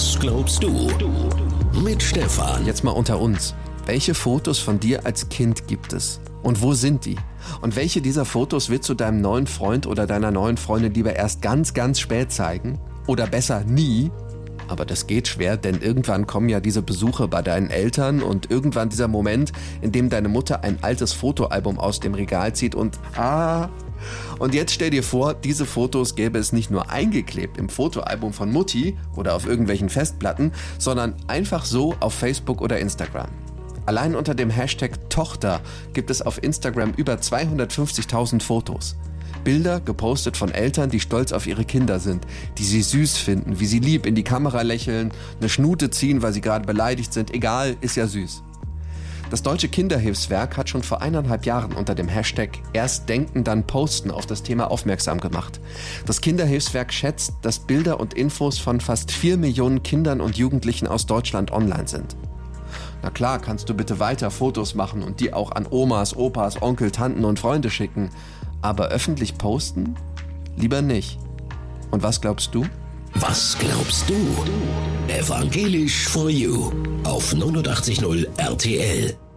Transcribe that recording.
Was glaubst du? Mit Stefan. Jetzt mal unter uns. Welche Fotos von dir als Kind gibt es? Und wo sind die? Und welche dieser Fotos willst du deinem neuen Freund oder deiner neuen Freundin lieber erst ganz, ganz spät zeigen? Oder besser nie? Aber das geht schwer, denn irgendwann kommen ja diese Besuche bei deinen Eltern und irgendwann dieser Moment, in dem deine Mutter ein altes Fotoalbum aus dem Regal zieht und Und jetzt stell dir vor, diese Fotos gäbe es nicht nur eingeklebt im Fotoalbum von Mutti oder auf irgendwelchen Festplatten, sondern einfach so auf Facebook oder Instagram. Allein unter dem Hashtag Tochter gibt es auf Instagram über 250.000 Fotos. Bilder gepostet von Eltern, die stolz auf ihre Kinder sind, die sie süß finden, wie sie lieb in die Kamera lächeln, eine Schnute ziehen, weil sie gerade beleidigt sind. Egal, ist ja süß. Das Deutsche Kinderhilfswerk hat schon vor 1,5 Jahren unter dem Hashtag Erst denken, dann posten auf das Thema aufmerksam gemacht. Das Kinderhilfswerk schätzt, dass Bilder und Infos von fast 4 Millionen Kindern und Jugendlichen aus Deutschland online sind. Na klar, kannst du bitte weiter Fotos machen und die auch an Omas, Opas, Onkel, Tanten und Freunde schicken. Aber öffentlich posten? Lieber nicht. Und was glaubst du? Was glaubst du? Evangelisch for You auf 89.0 RTL.